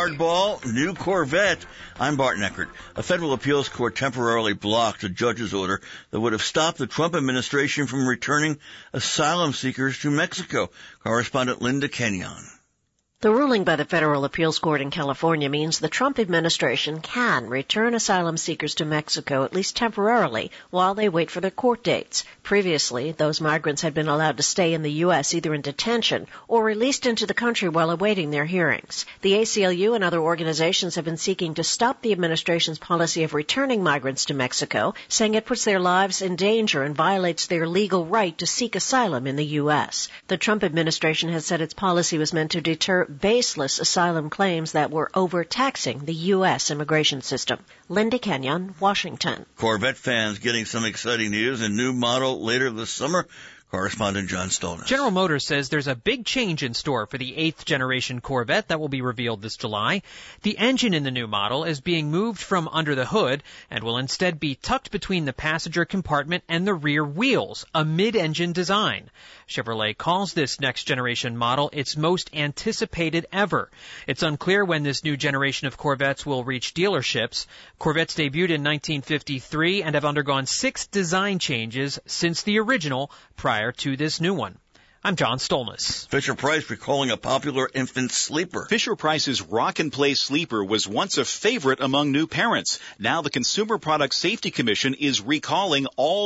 hardball, new Corvette. I'm Bart Neckert. A federal appeals court temporarily blocked a judge's order that would have stopped the Trump administration from returning asylum seekers to Mexico. Correspondent Linda Kenyon. The ruling by the Federal Appeals Court in California means the Trump administration can return asylum seekers to Mexico, at least temporarily, while they wait for their court dates. Previously, those migrants had been allowed to stay in the U.S. either in detention or released into the country while awaiting their hearings. The ACLU and other organizations have been seeking to stop the administration's policy of returning migrants to Mexico, saying it puts their lives in danger and violates their legal right to seek asylum in the U.S. The Trump administration has said its policy was meant to deter baseless asylum claims that were overtaxing the U.S. immigration system. Linda Kenyon, Washington. Corvette fans getting some exciting news. A new model later this summer. Correspondent John Stolness. General Motors says there's a big change in store for the 8th generation Corvette that will be revealed this July. The engine in the new model is being moved from under the hood and will instead be tucked between the passenger compartment and the rear wheels, a mid-engine design. Chevrolet calls this next generation model its most anticipated ever. It's unclear when this new generation of Corvettes will reach dealerships. Corvettes debuted in 1953 and have undergone 6 design changes since the original prior to this new one. I'm John Stolness. Fisher-Price recalling a popular infant sleeper. Fisher-Price's Rock and Play sleeper was once a favorite among new parents. Now the Consumer Product Safety Commission is recalling all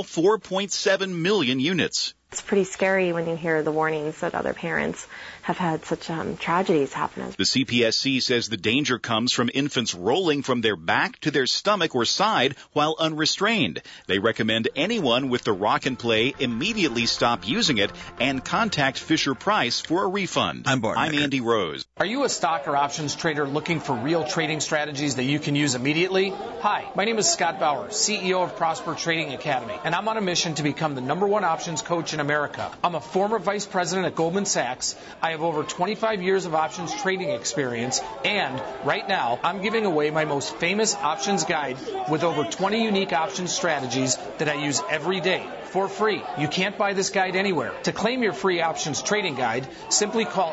4.7 million units. It's pretty scary when you hear the warnings that other parents have had such tragedies happen. The CPSC says the danger comes from infants rolling from their back to their stomach or side while unrestrained. They recommend anyone with the Rock and Play immediately stop using it and contact Fisher-Price for a refund. I'm Andy Rose. Are you a stock or options trader looking for real trading strategies that you can use immediately? Hi, my name is Scott Bauer, CEO of Prosper Trading Academy, and I'm on a mission to become the #1 options coach in America. I'm a former vice president at Goldman Sachs. I have over 25 years of options trading experience, and right now I'm giving away my most famous options guide with over 20 unique options strategies that I use every day for free. You can't buy this guide anywhere. To claim your free options trading guide, simply call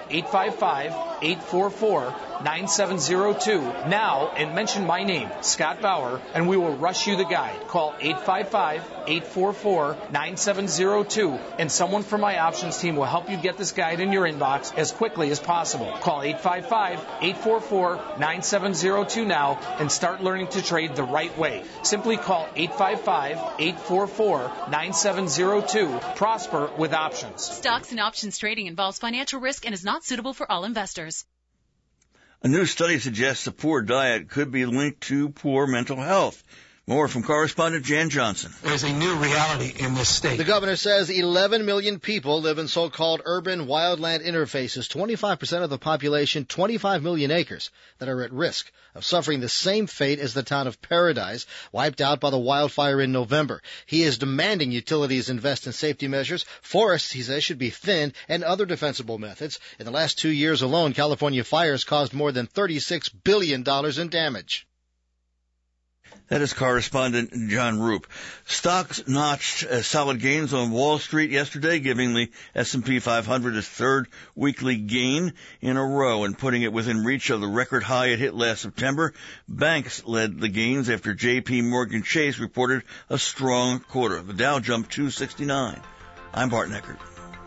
855-844-9702 now and mention my name, Scott Bauer, and we will rush you the guide. Call 855-844-9702 and someone from my options team will help you get this guide in your inbox as quickly as possible. Call 855-844-9702 now and start learning to trade the right way. Simply call 855-844-9702. Prosper with options. Stocks and options trading involves financial risk and is not suitable for all investors. A new study suggests a poor diet could be linked to poor mental health. More from correspondent Jan Johnson. There's a new reality in this state. The governor says 11 million people live in so-called urban wildland interfaces, 25% of the population, 25 million acres, that are at risk of suffering the same fate as the town of Paradise, wiped out by the wildfire in November. He is demanding utilities invest in safety measures. Forests, he says, should be thinned and other defensible methods. In the last 2 years alone, California fires caused more than $36 billion in damage. That is correspondent John Roop. Stocks notched solid gains on Wall Street yesterday, giving the S&P 500 its third weekly gain in a row and putting it within reach of the record high it hit last September. Banks led the gains after J.P. Morgan Chase reported a strong quarter. The Dow jumped 269. I'm Bart Neckert.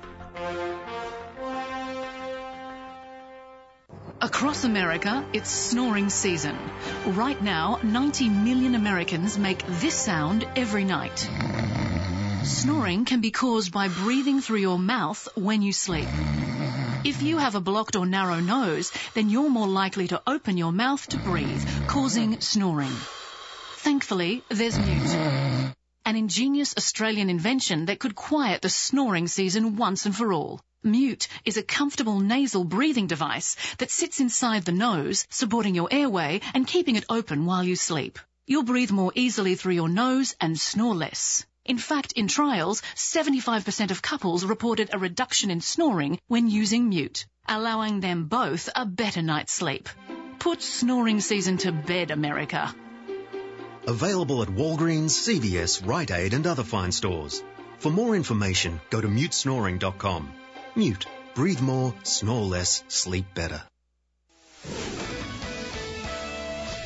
Across America, it's snoring season. Right now, 90 million Americans make this sound every night. Snoring can be caused by breathing through your mouth when you sleep. If you have a blocked or narrow nose, then you're more likely to open your mouth to breathe, causing snoring. Thankfully, there's Mute, an ingenious Australian invention that could quiet the snoring season once and for all. Mute is a comfortable nasal breathing device that sits inside the nose, supporting your airway and keeping it open while you sleep. You'll breathe more easily through your nose and snore less. In fact, in trials, 75% of couples reported a reduction in snoring when using Mute, allowing them both a better night's sleep. Put snoring season to bed, America. Available at Walgreens, CVS, Rite Aid and other fine stores. For more information, go to mutesnoring.com. Mute. Breathe more, snore less, sleep better.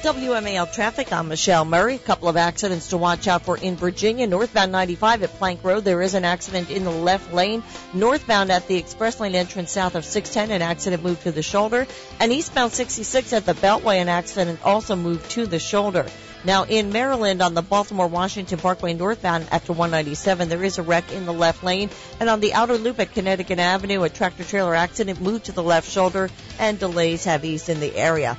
WMAL traffic, I'm Michelle Murray. A couple of accidents to watch out for in Virginia. Northbound 95 at Plank Road, there is an accident in the left lane. Northbound at the Express Lane entrance south of 610, an accident moved to the shoulder. And eastbound 66 at the Beltway, an accident also moved to the shoulder. Now, in Maryland, on the Baltimore-Washington Parkway northbound after 197, there is a wreck in the left lane. And on the outer loop at Connecticut Avenue, a tractor-trailer accident moved to the left shoulder, and delays have eased in the area.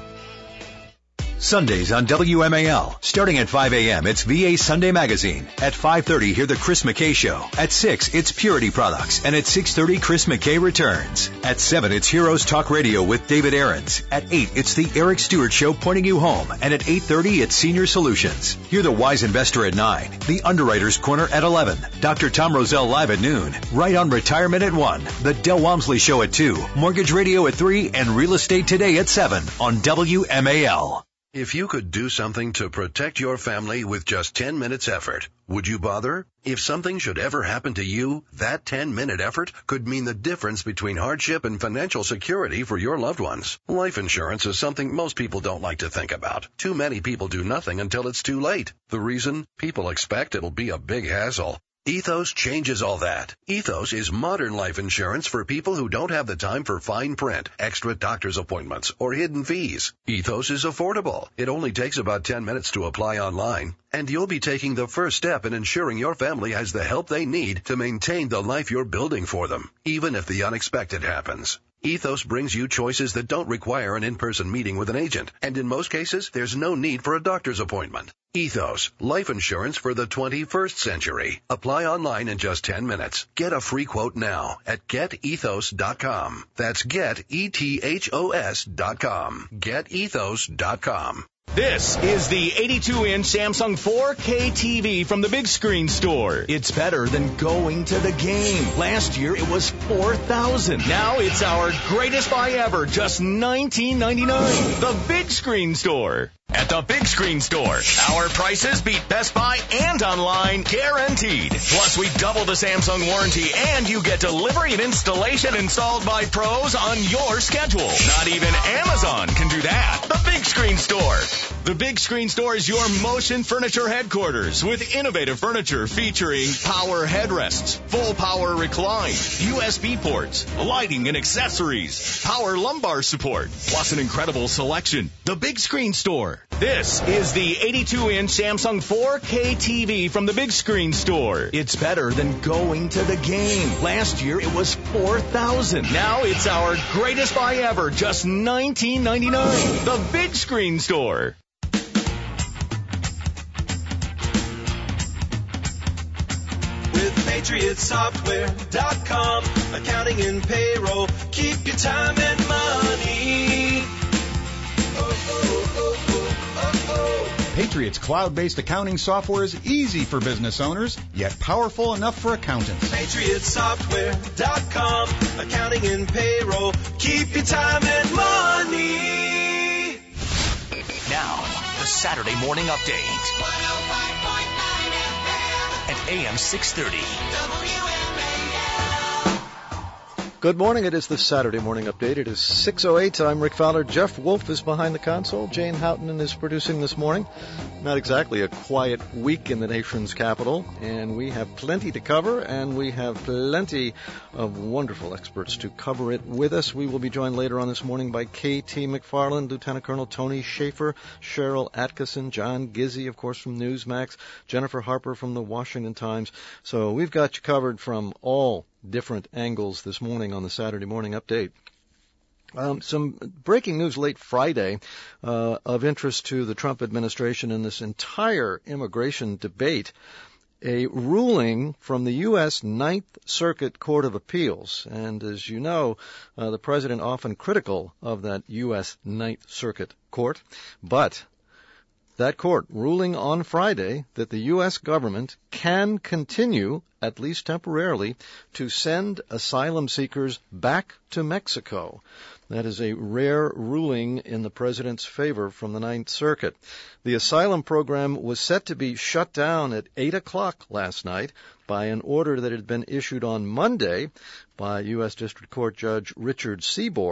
Sundays on WMAL. Starting at 5 a.m., it's VA Sunday Magazine. At 5:30, hear The Chris McKay Show. At 6, it's Purity Products. And at 6:30, Chris McKay returns. At 7, it's Heroes Talk Radio with David Aarons. At 8, it's The Eric Stewart Show pointing you home. And at 8:30, it's Senior Solutions. Hear The Wise Investor at 9. The Underwriter's Corner at 11. Dr. Tom Roselle live at noon. Right on Retirement at 1. The Del Walmsley Show at 2. Mortgage Radio at 3. And Real Estate Today at 7 on WMAL. If you could do something to protect your family with just 10 minutes effort, would you bother? If something should ever happen to you, that 10-minute effort could mean the difference between hardship and financial security for your loved ones. Life insurance is something most people don't like to think about. Too many people do nothing until it's too late. The reason? People expect it'll be a big hassle. Ethos changes all that. Ethos is modern life insurance for people who don't have the time for fine print, extra doctor's appointments, or hidden fees. Ethos is affordable. It only takes about 10 minutes to apply online. And you'll be taking the first step in ensuring your family has the help they need to maintain the life you're building for them, even if the unexpected happens. Ethos brings you choices that don't require an in-person meeting with an agent, and in most cases, there's no need for a doctor's appointment. Ethos, life insurance for the 21st century. Apply online in just 10 minutes. Get a free quote now at getethos.com. That's getethos.com. Getethos.com. This is the 82-inch Samsung 4K TV from the Big Screen Store. It's better than going to the game. Last year, it was $4,000. Now it's our greatest buy ever, just $19.99. The Big Screen Store. At the Big Screen Store, our prices beat Best Buy and online, guaranteed. Plus, we double the Samsung warranty, and you get delivery and installation installed by pros on your schedule. Not even Amazon can do that. The Big Screen Store. The Big Screen Store is your motion furniture headquarters with innovative furniture featuring power headrests, full power recline, USB ports, lighting and accessories, power lumbar support, plus an incredible selection. The Big Screen Store. This is the 82-inch Samsung 4K TV from the Big Screen Store. It's better than going to the game. Last year, it was $4,000. Now it's our greatest buy ever, just $19.99. The Big Screen Store. With PatriotSoftware.com, accounting and payroll, keep your time and money. Patriot's cloud-based accounting software is easy for business owners, yet powerful enough for accountants. PatriotSoftware.com, accounting and payroll, keep your time and money. Now, the Saturday Morning Update. 105.9 FM. At AM 630. Good morning. It is the Saturday Morning Update. It is 6:08. I'm Rick Fowler. Jeff Wolf is behind the console. Jane Houghton is producing this morning. Not exactly a quiet week in the nation's capital, and we have plenty to cover, and we have plenty of wonderful experts to cover it with us. We will be joined later on this morning by K.T. McFarland, Lieutenant Colonel Tony Schaefer, Cheryl Atkinson, John Gizzi, of course, from Newsmax, Jennifer Harper from the Washington Times. So we've got you covered from all different angles this morning on the Saturday Morning Update. Some breaking news late Friday of interest to the Trump administration in this entire immigration debate. A ruling from the U.S. Ninth Circuit Court of Appeals. And as you know, the president often critical of that U.S. Ninth Circuit Court. But that court ruling on Friday that the U.S. government can continue, at least temporarily, to send asylum seekers back to Mexico. That is a rare ruling in the president's favor from the Ninth Circuit. The asylum program was set to be shut down at 8 o'clock last night by an order that had been issued on Monday by U.S. District Court Judge Richard Seaborg,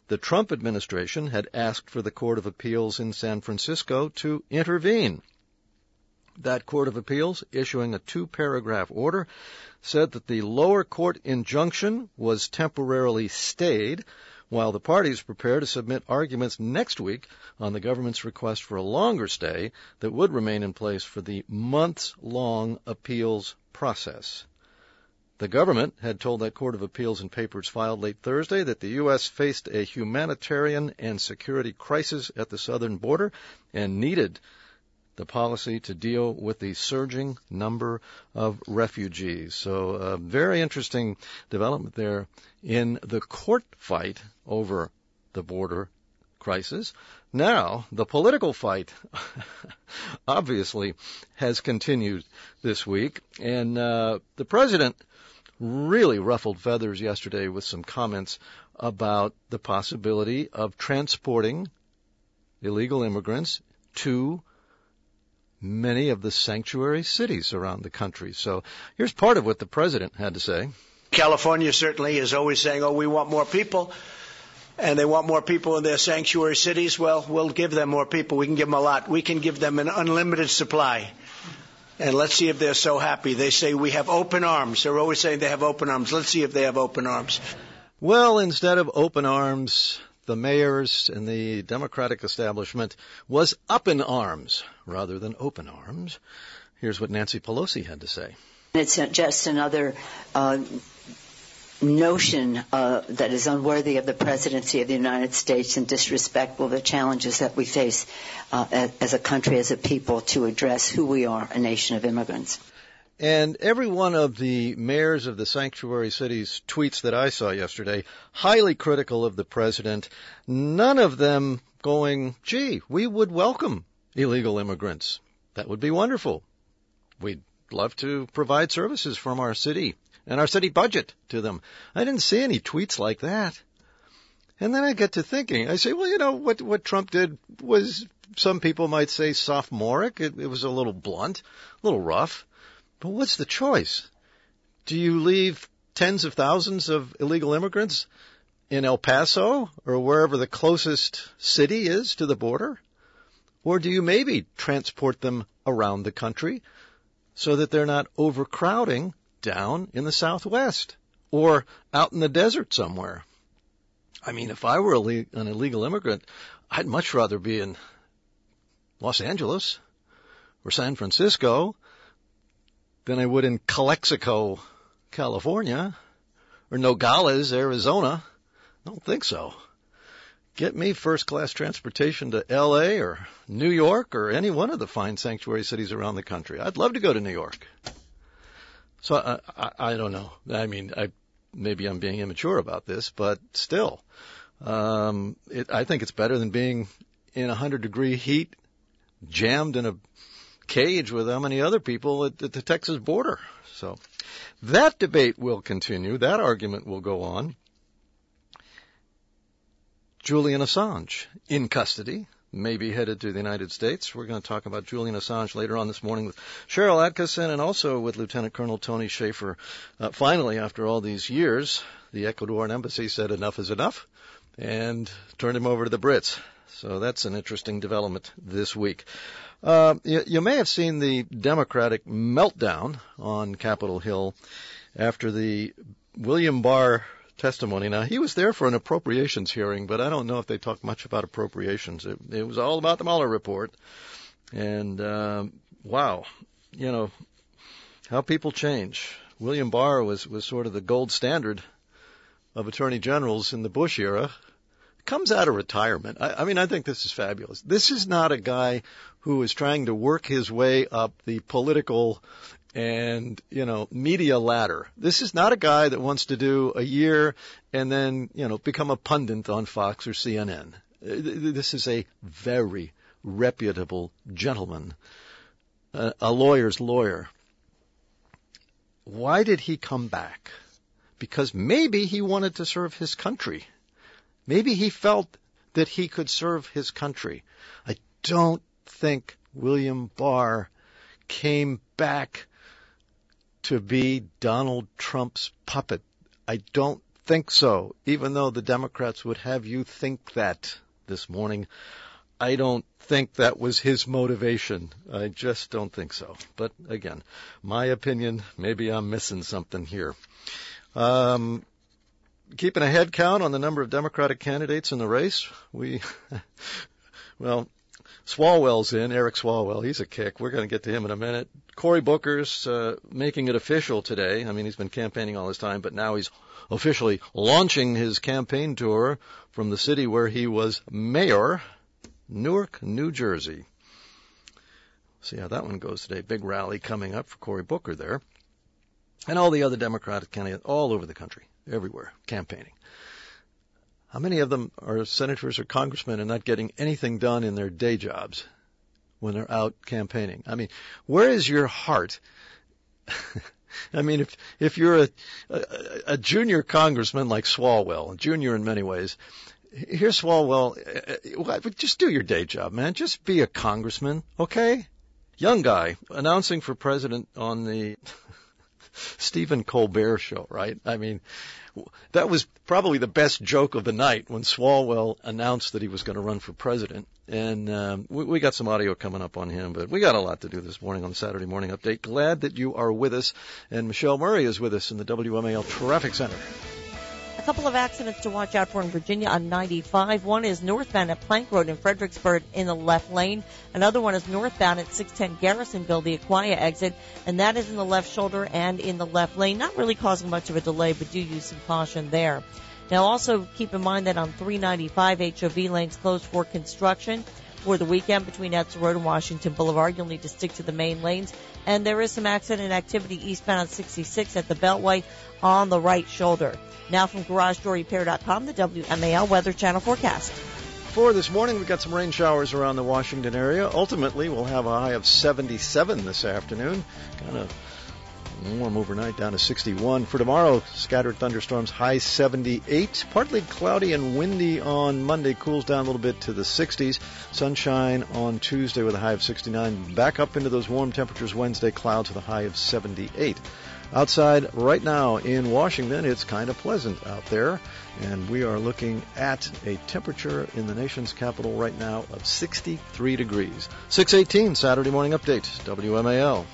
the Trump administration had asked for the Court of Appeals in San Francisco to intervene. That Court of Appeals, issuing a 2-paragraph order, said that the lower court injunction was temporarily stayed while the parties prepare to submit arguments next week on the government's request for a longer stay that would remain in place for the months-long appeals process. The government had told that Court of Appeals in papers filed late Thursday that the U.S. faced a humanitarian and security crisis at the southern border and needed the policy to deal with the surging number of refugees. So a very interesting development there in the court fight over the border crisis. Now, the political fight obviously has continued this week, and the president really ruffled feathers yesterday with some comments about the possibility of transporting illegal immigrants to many of the sanctuary cities around the country. So here's part of what the president had to say. California certainly is always saying, we want more people, and they want more people in their sanctuary cities. Well, we'll give them more people. We can give them a lot. We can give them an unlimited supply. And let's see if they're so happy. They say we have open arms. They're always saying they have open arms. Let's see if they have open arms. Well, instead of open arms, the mayors and the Democratic establishment was up in arms rather than open arms. Here's what Nancy Pelosi had to say. It's just another notion that is unworthy of the presidency of the United States and disrespectful of the challenges that we face as a country, as a people, to address who we are, a nation of immigrants. And every one of the mayors of the sanctuary cities' tweets that I saw yesterday, highly critical of the president, none of them going, gee, we would welcome illegal immigrants. That would be wonderful. We'd love to provide services from our city and our city budget to them. I didn't see any tweets like that. And then I get to thinking, I say, well, what Trump did was, some people might say, sophomoric. It was a little blunt, a little rough. But what's the choice? Do you leave tens of thousands of illegal immigrants in El Paso or wherever the closest city is to the border? Or do you maybe transport them around the country so that they're not overcrowding down in the Southwest or out in the desert somewhere? I mean, if I were an illegal immigrant, I'd much rather be in Los Angeles or San Francisco than I would in Calexico, California, or Nogales, Arizona. I don't think so. Get me first-class transportation to L.A. or New York or any one of the fine sanctuary cities around the country. I'd love to go to New York. So I don't know. I mean, maybe I'm being immature about this, but still, I think it's better than being in 100-degree heat, jammed in a cage with how many other people at the Texas border. So that debate will continue. That argument will go on. Julian Assange in custody, maybe headed to the United States. We're going to talk about Julian Assange later on this morning with Cheryl Atkinson and also with Lieutenant Colonel Tony Schaefer. Finally, after all these years, the Ecuadorian embassy said enough is enough and turned him over to the Brits. So that's an interesting development this week. You may have seen the Democratic meltdown on Capitol Hill after the William Barr testimony. Now, he was there for an appropriations hearing, but I don't know if they talked much about appropriations. It was all about the Mueller report. And, wow, how people change. William Barr was sort of the gold standard of attorney generals in the Bush era. Comes out of retirement. I mean, I think this is fabulous. This is not a guy who is trying to work his way up the political and, media ladder. This is not a guy that wants to do a year and then, become a pundit on Fox or CNN. This is a very reputable gentleman, a lawyer's lawyer. Why did he come back? Because maybe he wanted to serve his country. Maybe he felt that he could serve his country. I don't think William Barr came back to be Donald Trump's puppet. I don't think so, even though the Democrats would have you think that this morning. I don't think that was his motivation. I just don't think so. But again, my opinion, maybe I'm missing something here. Keeping a head count on the number of Democratic candidates in the race, Swalwell's in, Eric Swalwell. He's a kick. We're going to get to him in a minute. Cory Booker's making it official today. I mean, he's been campaigning all this time, but now he's officially launching his campaign tour from the city where he was mayor, Newark, New Jersey. See how that one goes today. Big rally coming up for Cory Booker there. And all the other Democratic candidates all over the country, everywhere, campaigning. How many of them are senators or congressmen and not getting anything done in their day jobs when they're out campaigning? I mean, where is your heart? I mean, if you're a junior congressman like Swalwell, junior in many ways, here's Swalwell, just do your day job, man. Just be a congressman, okay? Young guy announcing for president on the Stephen Colbert show, right? I mean, that was probably the best joke of the night when Swalwell announced that he was going to run for president. And we got some audio coming up on him, but we got a lot to do this morning on the Saturday Morning Update. Glad that you are with us. And Michelle Murray is with us in the WMAL Traffic Center. A couple of accidents to watch out for in Virginia on 95. One is northbound at Plank Road in Fredericksburg in the left lane. Another one is northbound at 610 Garrisonville, the Aquia exit, and that is in the left shoulder and in the left lane. Not really causing much of a delay, but do use some caution there. Now also keep in mind that on 395, HOV lanes closed for construction for the weekend between Edson Road and Washington Boulevard. You'll need to stick to the main lanes. And there is some accident activity eastbound on 66 at the Beltway on the right shoulder. Now from GarageDoorRepair.com, the WMAL Weather Channel forecast. For this morning, we've got some rain showers around the Washington area. Ultimately, we'll have a high of 77 this afternoon. Kind of warm overnight, down to 61. For tomorrow, scattered thunderstorms, high 78. Partly cloudy and windy on Monday, cools down a little bit to the 60s. Sunshine on Tuesday with a high of 69. Back up into those warm temperatures Wednesday, clouds with a high of 78. Outside right now in Washington, it's kind of pleasant out there, and we are looking at a temperature in the nation's capital right now of 63 degrees. 6:18, Saturday Morning Update, WMAL.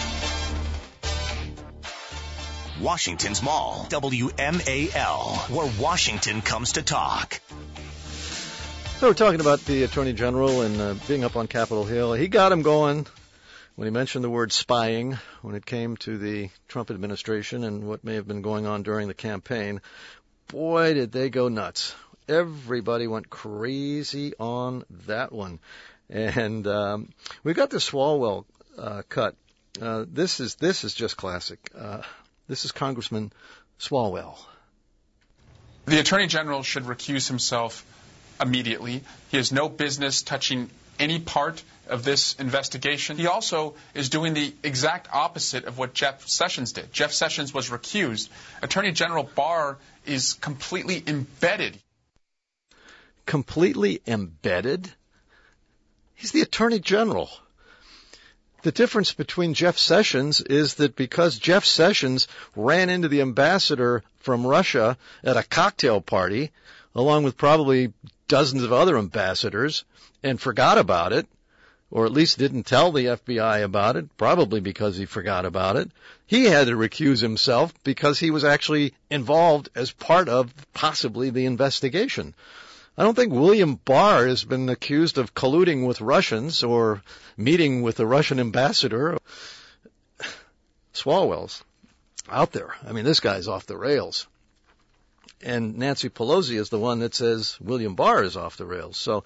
Washington's Mall, WMAL, where Washington comes to talk. So we're talking about the Attorney General and being up on Capitol Hill. He got him going when he mentioned the word spying when it came to the Trump administration and what may have been going on during the campaign. Boy, did they go nuts. Everybody went crazy on that one. And we got the Swalwell cut. This is just classic. This is Congressman Swalwell. The Attorney General should recuse himself immediately. He has no business touching any part of this investigation. He also is doing the exact opposite of what Jeff Sessions did. Jeff Sessions was recused. Attorney General Barr is completely embedded. Completely embedded? He's the Attorney General. The difference between Jeff Sessions is that because Jeff Sessions ran into the ambassador from Russia at a cocktail party, along with probably dozens of other ambassadors, and forgot about it, or at least didn't tell the FBI about it, probably because he forgot about it. He had to recuse himself because he was actually involved as part of possibly the investigation. I don't think William Barr has been accused of colluding with Russians or meeting with the Russian ambassador. Swalwell's out there. I mean, this guy's off the rails. And Nancy Pelosi is the one that says William Barr is off the rails. So,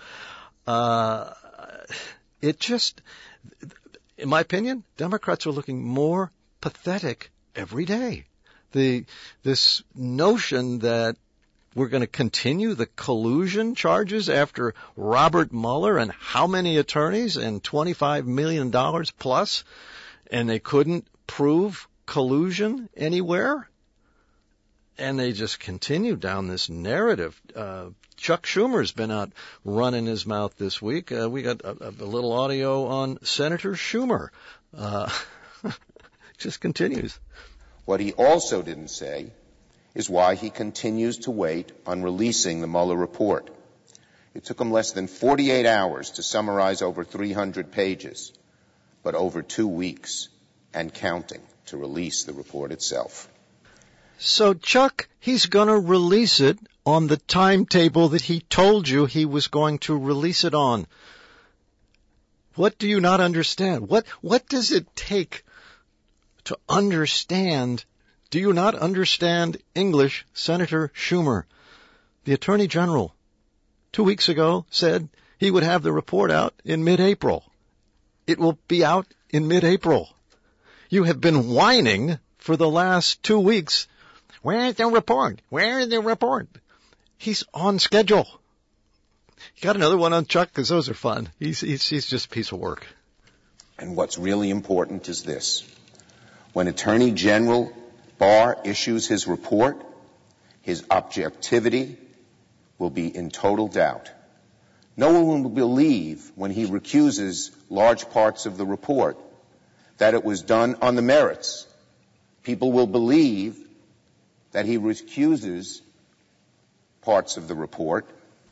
it just, in my opinion, Democrats are looking more pathetic every day. This notion that we're going to continue the collusion charges after Robert Mueller and how many attorneys and $25 million plus, and they couldn't prove collusion anywhere? And they just continue down this narrative. Chuck Schumer's been out running his mouth this week. We got a little audio on Senator Schumer. Just continues. What he also didn't say is why he continues to wait on releasing the Mueller report. It took him less than 48 hours to summarize over 300 pages, but over 2 weeks and counting to release the report itself. So, Chuck, he's going to release it on the timetable that he told you he was going to release it on. What do you not understand? What does it take to understand? Do you not understand English, Senator Schumer? The Attorney General 2 weeks ago said he would have the report out in mid-April. It will be out in mid-April. You have been whining for the last 2 weeks. Where is the report? Where is the report? He's on schedule. You got another one on Chuck? Because those are fun. He's just a piece of work. And what's really important is this. When Attorney General Barr issues his report, his objectivity will be in total doubt. No one will believe when he recuses large parts of the report that it was done on the merits. People will believe that he recuses parts of the report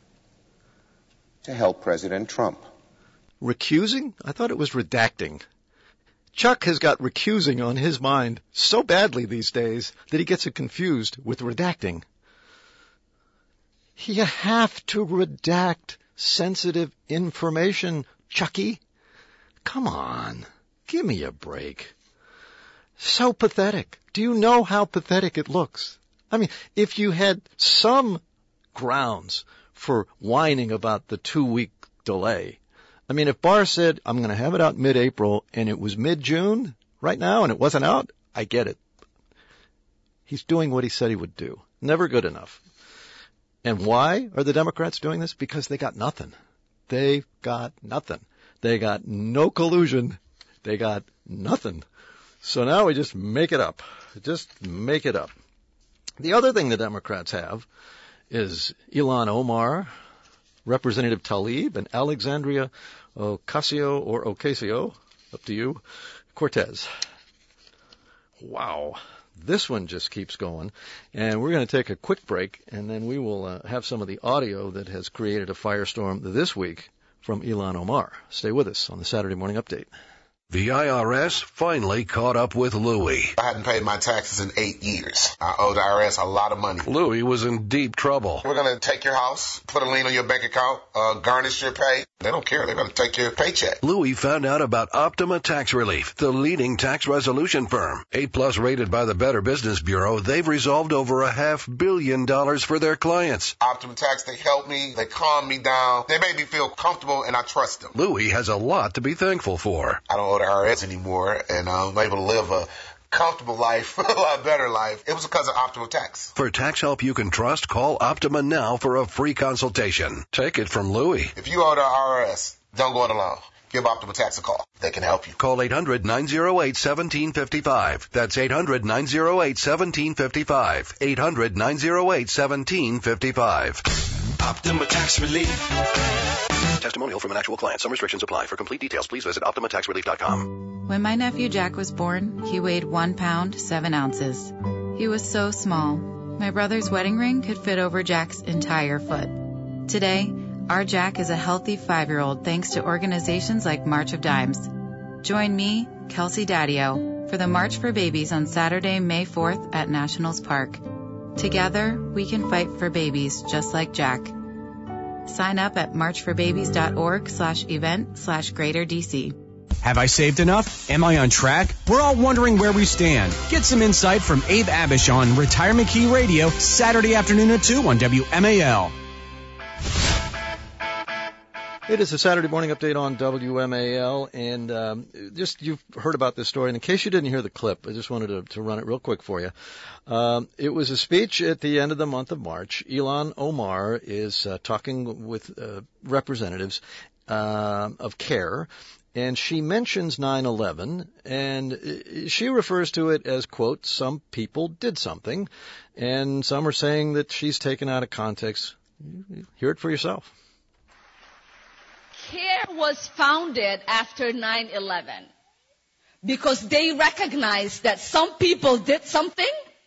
to help President Trump. Recusing? I thought it was redacting. Chuck has got recusing on his mind so badly these days that he gets it confused with redacting. You have to redact sensitive information, Chucky. Come on, give me a break. So pathetic. Do you know how pathetic it looks? I mean, if you had some grounds for whining about the 2-week delay, I mean, if Barr said, I'm going to have it out mid-April, and it was mid-June right now, and it wasn't out, I get it. He's doing what he said he would do. Never good enough. And why are the Democrats doing this? Because they got nothing. They got nothing. They got no collusion. They got nothing. So now we just make it up. Just make it up. The other thing the Democrats have is Ilhan Omar, Representative Tlaib, and Alexandria Ocasio, up to you, Cortez. Wow. This one just keeps going, and we're going to take a quick break, and then we will have some of the audio that has created a firestorm this week from Ilhan Omar. Stay with us on the Saturday Morning Update. The IRS finally caught up with Louie. I hadn't paid my taxes in 8 years. I owed the IRS a lot of money. Louie was in deep trouble. We're going to take your house, put a lien on your bank account, garnish your pay. They don't care. They're going to take your paycheck. Louie found out about Optima Tax Relief, the leading tax resolution firm. A+ rated by the Better Business Bureau, they've resolved over $500 million for their clients. Optima Tax, they help me. They calm me down. They make me feel comfortable, and I trust them. Louie has a lot to be thankful for. I don't owe the IRS anymore, and I'm able to live a comfortable life, a lot better life. It was because of Optima Tax. For tax help you can trust, call Optima now for a free consultation. Take it from Louie. If you owe the IRS, don't go it alone. Give Optima Tax a call. They can help you. Call 800-908-1755. That's 800-908-1755. 800-908-1755. Optima Tax Relief. Testimonial from an actual client. Some restrictions apply. For complete details, please visit OptimaTaxRelief.com. When my nephew Jack was born, he weighed 1 pound, 7 ounces. He was so small. My brother's wedding ring could fit over Jack's entire foot. Today, our Jack is a healthy 5-year-old thanks to organizations like March of Dimes. Join me, Kelsey Daddio, for the March for Babies on Saturday, May 4th at Nationals Park. Together, we can fight for babies just like Jack. Sign up at marchforbabies.org/event/GreaterDC. Have I saved enough? Am I on track? We're all wondering where we stand. Get some insight from Abe Abish on Retirement Key Radio, Saturday afternoon at 2 on WMAL. It is a Saturday morning update on WMAL, and you've heard about this story. And in case you didn't hear the clip, I just wanted to run it real quick for you. It was a speech at the end of the month of March. Ilhan Omar is talking with representatives of CARE, and she mentions 9/11, and she refers to it as, quote, some people did something, and some are saying that she's taken out of context. Hear it for yourself. CARE was founded after 9/11 because they recognized that some people did something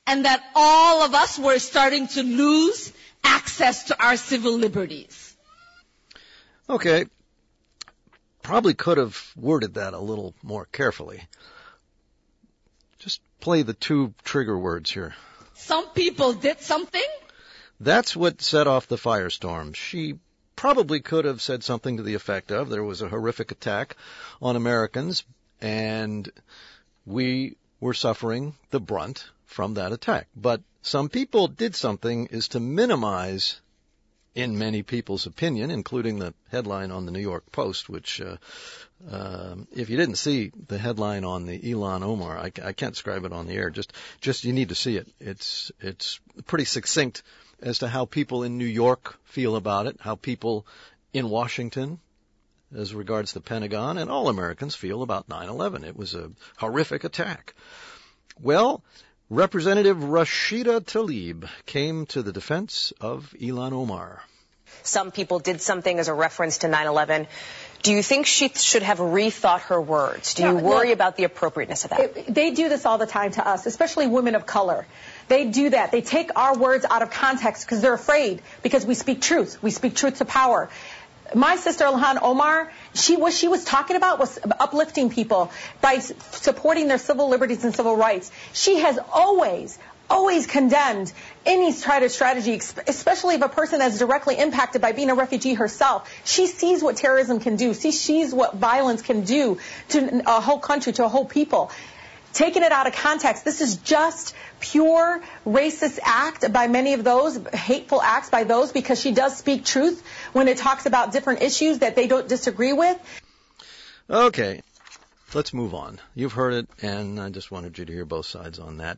and that all of us were starting to lose access to our civil liberties. Okay. Probably could have worded that a little more carefully. Just play the two trigger words here. Some people did something? That's what set off the firestorm. She probably could have said something to the effect of, there was a horrific attack on Americans, and we were suffering the brunt from that attack. But some people did something is to minimize, in many people's opinion, including the headline on the New York Post, which, if you didn't see the headline on the Ilhan Omar, I can't describe it on the air. Just you need to see it. It's pretty succinct as to how people in New York feel about it, how people in Washington, as regards the Pentagon, and all Americans feel about 9/11. It was a horrific attack. Well, Representative Rashida Tlaib came to the defense of Ilhan Omar. Some people did something as a reference to 9/11. Do you think she should have rethought her words? Do you worry about the appropriateness of that? They do this all the time to us, especially women of color. They do that. They take our words out of context because they're afraid, because we speak truth. We speak truth to power. My sister Ilhan Omar, what she was talking about was uplifting people by supporting their civil liberties and civil rights. She has always condemned any strategy, especially if a person is directly impacted by being a refugee herself. She sees what terrorism can do. She sees what violence can do to a whole country, to a whole people. Taking it out of context, this is just pure racist act by many of those, hateful acts by those, because she does speak truth when it talks about different issues that they don't disagree with. Okay, let's move on. You've heard it, and I just wanted you to hear both sides on that.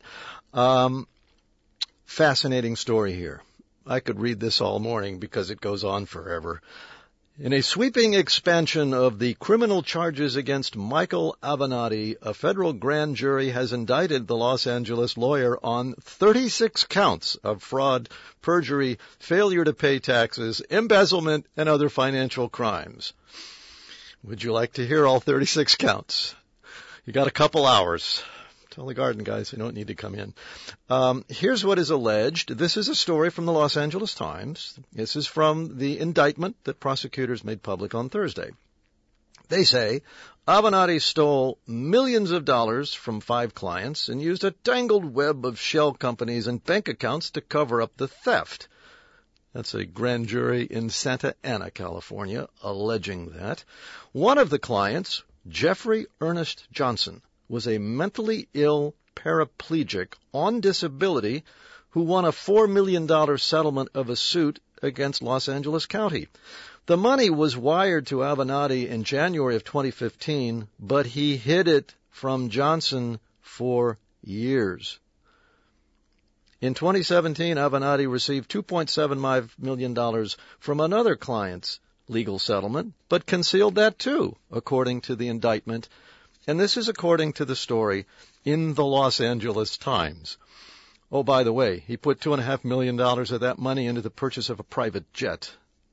Fascinating story here. I could read this all morning because it goes on forever. In a sweeping expansion of the criminal charges against Michael Avenatti, a federal grand jury has indicted the Los Angeles lawyer on 36 counts of fraud, perjury, failure to pay taxes, embezzlement, and other financial crimes. Would you like to hear all 36 counts? You got a couple hours. Tell the garden guys they don't need to come in. Here's what is alleged. This is a story from the Los Angeles Times. This is from the indictment that prosecutors made public on Thursday. They say Avenatti stole millions of dollars from 5 clients and used a tangled web of shell companies and bank accounts to cover up the theft. That's a grand jury in Santa Ana, California, alleging that. One of the clients, Jeffrey Ernest Johnson, was a mentally ill paraplegic on disability who won a $4 million settlement of a suit against Los Angeles County. The money was wired to Avenatti in January of 2015, but he hid it from Johnson for years. In 2017, Avenatti received $2.75 million from another client's legal settlement, but concealed that too, according to the indictment. And this is according to the story in the Los Angeles Times. Oh, by the way, he put $2.5 million of that money into the purchase of a private jet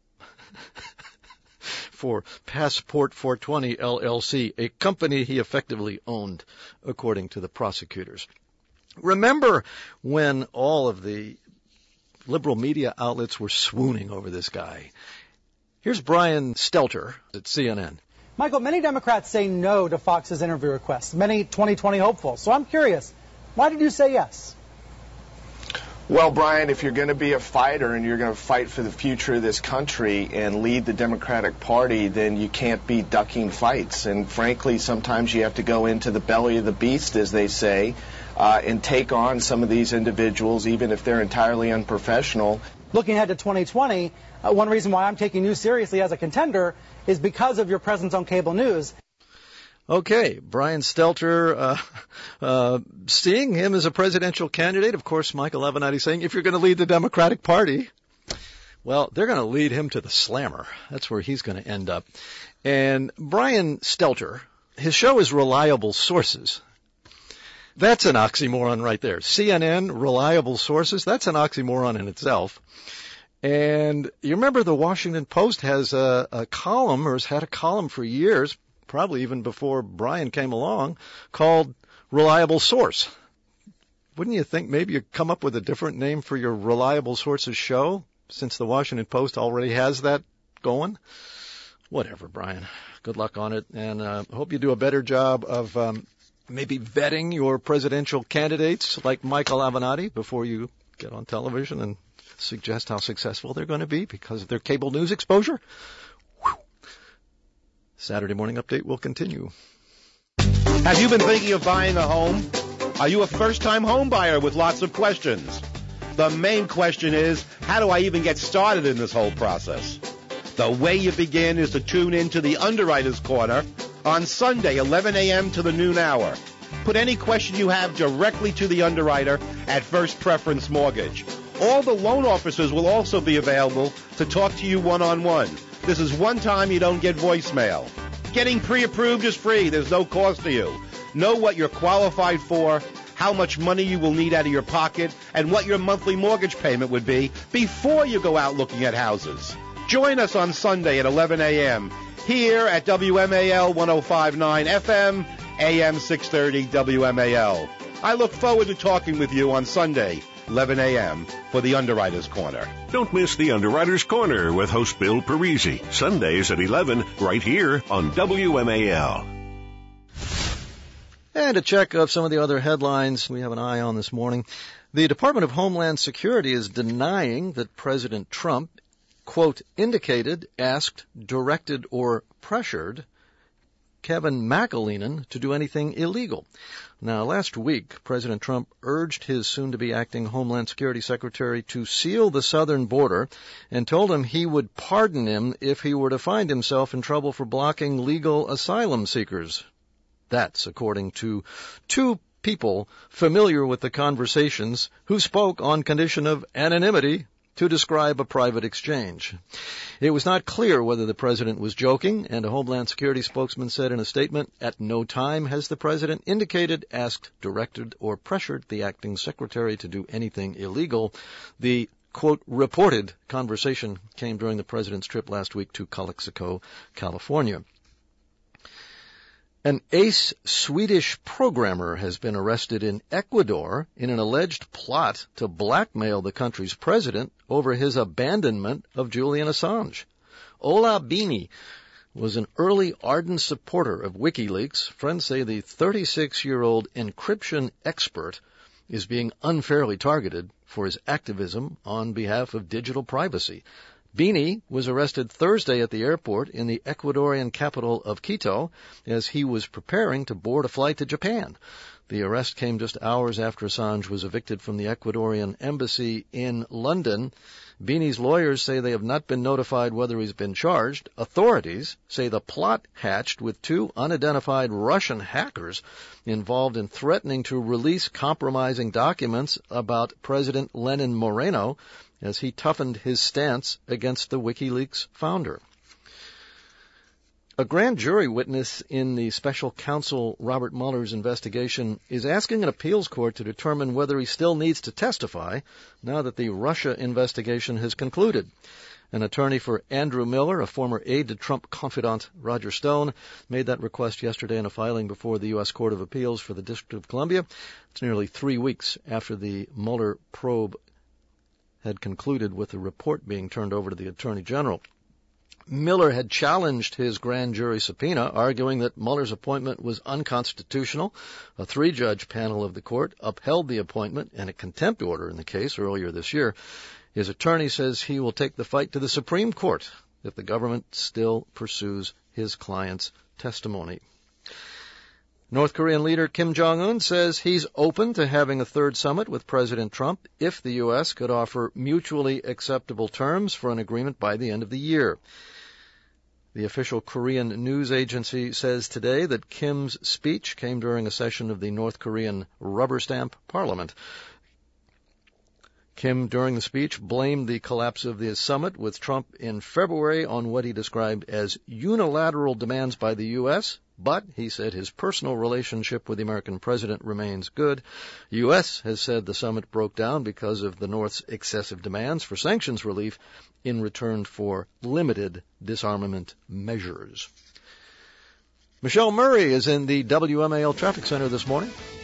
for Passport 420 LLC, a company he effectively owned, according to the prosecutors. Remember when all of the liberal media outlets were swooning over this guy? Here's Brian Stelter at CNN. Michael, many Democrats say no to Fox's interview request, many 2020 hopefuls. So I'm curious, why did you say yes? Well, Brian, if you're going to be a fighter and you're going to fight for the future of this country and lead the Democratic Party, then you can't be ducking fights. And frankly, sometimes you have to go into the belly of the beast, as they say, and take on some of these individuals, even if they're entirely unprofessional. Looking ahead to 2020, one reason why I'm taking you seriously as a contender is because of your presence on cable news. Okay, Brian Stelter, seeing him as a presidential candidate. Of course, Michael Avenatti saying, if you're going to lead the Democratic Party, well, they're going to lead him to the slammer. That's where he's going to end up. And Brian Stelter, his show is Reliable Sources. That's an oxymoron right there. CNN, Reliable Sources, that's an oxymoron in itself. And you remember the Washington Post has a column, or has had a column for years, probably even before Brian came along, called Reliable Source. Wouldn't you think maybe you'd come up with a different name for your reliable sources show, since the Washington Post already has that going? Whatever, Brian. Good luck on it, and hope you do a better job of maybe vetting your presidential candidates like Michael Avenatti before you get on television and suggest how successful they're going to be because of their cable news exposure. Whew. Saturday Morning Update will continue. Have you been thinking of buying a home? Are you a first-time home buyer with lots of questions? The main question is, how do I even get started in this whole process? The way you begin is to tune in to the Underwriter's Corner on Sunday, 11 a.m. to the noon hour. Put any question you have directly to the underwriter at First Preference Mortgage. All the loan officers will also be available to talk to you one-on-one. This is one time you don't get voicemail. Getting pre-approved is free. There's no cost to you. Know what you're qualified for, how much money you will need out of your pocket, and what your monthly mortgage payment would be before you go out looking at houses. Join us on Sunday at 11 a.m. here at WMAL 105.9 FM, AM 630 WMAL. I look forward to talking with you on Sunday, 11 a.m. for the Underwriter's Corner. Don't miss the Underwriter's Corner with host Bill Parisi, Sundays at 11, right here on WMAL. And a check of some of the other headlines we have an eye on this morning. The Department of Homeland Security is denying that President Trump, quote, indicated, asked, directed, or pressured Kevin McAleenan to do anything illegal. Now, last week, President Trump urged his soon-to-be acting Homeland Security Secretary to seal the southern border and told him he would pardon him if he were to find himself in trouble for blocking legal asylum seekers. That's according to two people familiar with the conversations who spoke on condition of anonymity to describe a private exchange. It was not clear whether the president was joking, and a Homeland Security spokesman said in a statement, "At no time has the president indicated, asked, directed, or pressured the acting secretary to do anything illegal." The, quote, reported conversation came during the president's trip last week to Calexico, California. An ace Swedish programmer has been arrested in Ecuador in an alleged plot to blackmail the country's president over his abandonment of Julian Assange. Ola Bini was an early ardent supporter of WikiLeaks. Friends say the 36-year-old encryption expert is being unfairly targeted for his activism on behalf of digital privacy. Bini was arrested Thursday at the airport in the Ecuadorian capital of Quito as he was preparing to board a flight to Japan. The arrest came just hours after Assange was evicted from the Ecuadorian embassy in London. Bini's lawyers say they have not been notified whether he's been charged. Authorities say the plot hatched with two unidentified Russian hackers involved in threatening to release compromising documents about President Lenin Moreno as he toughened his stance against the WikiLeaks founder. A grand jury witness in the special counsel Robert Mueller's investigation is asking an appeals court to determine whether he still needs to testify now that the Russia investigation has concluded. An attorney for Andrew Miller, a former aide to Trump confidant Roger Stone, made that request yesterday in a filing before the U.S. Court of Appeals for the District of Columbia. It's nearly 3 weeks after the Mueller probe had concluded with the report being turned over to the Attorney General. Miller had challenged his grand jury subpoena, arguing that Mueller's appointment was unconstitutional. A 3-judge panel of the court upheld the appointment and a contempt order in the case earlier this year. His attorney says he will take the fight to the Supreme Court if the government still pursues his client's testimony. North Korean leader Kim Jong-un says he's open to having a third summit with President Trump if the U.S. could offer mutually acceptable terms for an agreement by the end of the year. The official Korean news agency says today that Kim's speech came during a session of the North Korean rubber stamp parliament. Kim, during the speech, blamed the collapse of the summit with Trump in February on what he described as unilateral demands by the U.S., but he said his personal relationship with the American president remains good. The U.S. has said the summit broke down because of the North's excessive demands for sanctions relief in return for limited disarmament measures. Michelle Murray is in the WMAL Traffic Center this morning.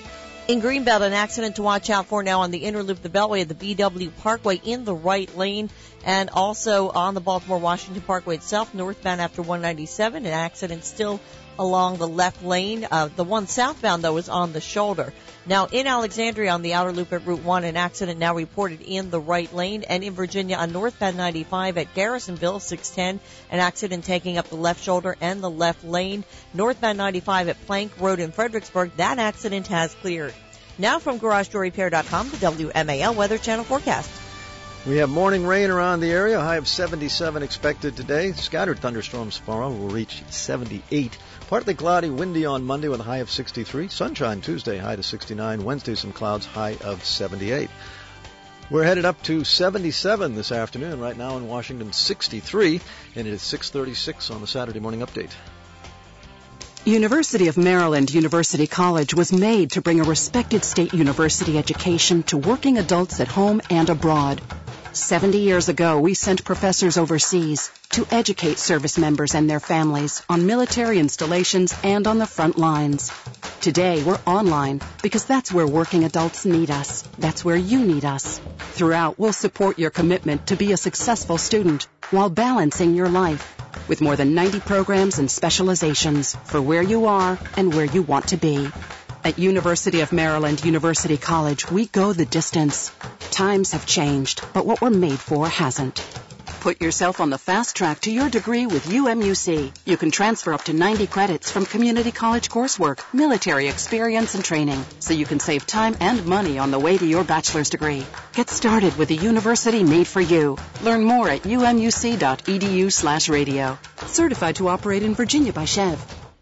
In Greenbelt, an accident to watch out for now on the inner loop, the Beltway of the BW Parkway in the right lane, and also on the Baltimore-Washington Parkway itself, northbound after 197, an accident still along the left lane. The one southbound, though, is on the shoulder. Now, in Alexandria on the outer loop at Route 1, an accident now reported in the right lane, and in Virginia on northbound 95 at Garrisonville, 610, an accident taking up the left shoulder and the left lane. Northbound 95 at Plank Road in Fredericksburg, that accident has cleared. Now from GarageDoorRepair.com, the WMAL Weather Channel forecast. We have morning rain around the area, a high of 77 expected today. Scattered thunderstorms tomorrow will reach 78. Partly cloudy, windy on Monday with a high of 63. Sunshine Tuesday, high to 69. Wednesday, some clouds, high of 78. We're headed up to 77 this afternoon. Right now in Washington, 63. And it is 6:36 on the Saturday Morning Update. University of Maryland University College was made to bring a respected state university education to working adults at home and abroad. 70 years ago, we sent professors overseas to educate service members and their families on military installations and on the front lines. Today, we're online because that's where working adults need us. That's where you need us. Throughout, we'll support your commitment to be a successful student while balancing your life with more than 90 programs and specializations for where you are and where you want to be. At University of Maryland University College, we go the distance. Times have changed, but what we're made for hasn't. Put yourself on the fast track to your degree with UMUC. You can transfer up to 90 credits from community college coursework, military experience, and training, so you can save time and money on the way to your bachelor's degree. Get started with a university made for you. Learn more at umuc.edu/radio. Certified to operate in Virginia by Chev.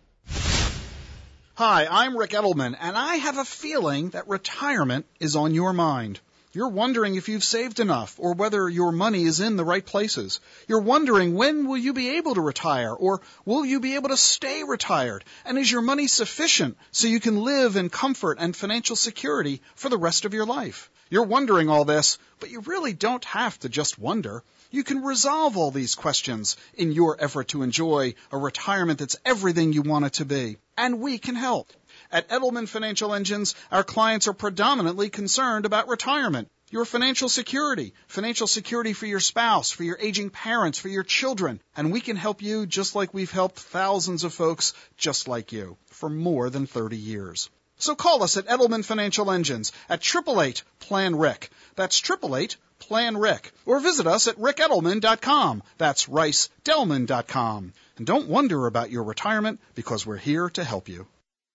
Hi, I'm Rick Edelman, and I have a feeling that retirement is on your mind. You're wondering if you've saved enough or whether your money is in the right places. You're wondering when will you be able to retire or will you be able to stay retired? And is your money sufficient so you can live in comfort and financial security for the rest of your life? You're wondering all this, but you really don't have to just wonder. You can resolve all these questions in your effort to enjoy a retirement that's everything you want it to be. And we can help. At Edelman Financial Engines, our clients are predominantly concerned about retirement, your financial security for your spouse, for your aging parents, for your children. And we can help you just like we've helped thousands of folks just like you for more than 30 years. So call us at Edelman Financial Engines at 888-PLAN-RIC. That's 888-PLAN-RIC. Or visit us at rickedelman.com. That's ricedelman.com. And don't wonder about your retirement because we're here to help you.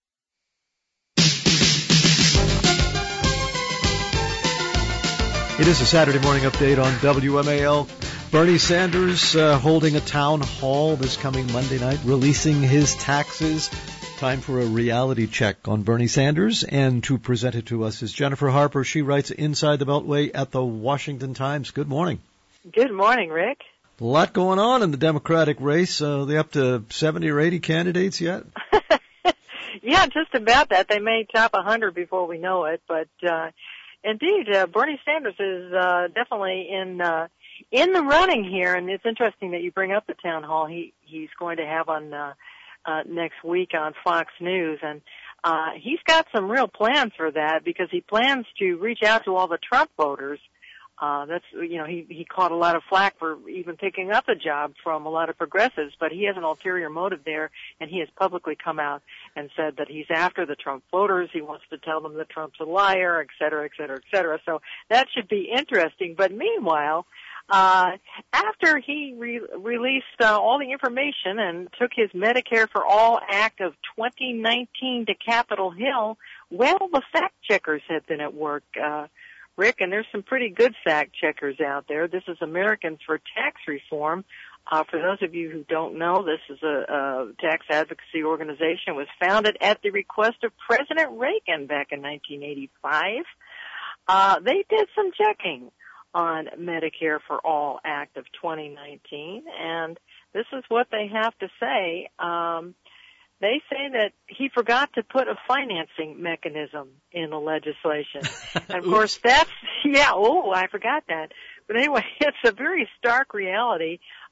It is a Saturday morning update on WMAL. Bernie Sanders holding a town hall this coming Monday night, releasing his taxes. Time for a reality check on Bernie Sanders, and to present it to us is Jennifer Harper. She writes Inside the Beltway at the Washington Times. Good morning. Good morning, Rick. A lot going on in the Democratic race. Are they up to 70 or 80 candidates yet? Yeah, just about that. They may top 100 before we know it, but indeed, Bernie Sanders is definitely in the running here, and it's interesting that you bring up the town hall he's going to have on next week on Fox News, and he's got some real plans for that because he plans to reach out to all the Trump voters. He caught a lot of flack for even picking up a job from a lot of progressives, but he has an ulterior motive there, and he has publicly come out and said that he's after the Trump voters. He wants to tell them that Trump's a liar, et cetera, et cetera, et cetera. So that should be interesting. But meanwhile, after he released all the information and took his Medicare for All Act of 2019 to Capitol Hill, well, the fact checkers have been at work, Rick, and there's some pretty good fact checkers out there. This is Americans for Tax Reform. For those of you who don't know, this is a tax advocacy organization. It was founded at the request of President Reagan back in 1985. They did some checking on Medicare for All Act of 2019, and this is what they have to say. They say that he forgot to put a financing mechanism in the legislation. And of course I forgot that. But anyway, it's a very stark reality.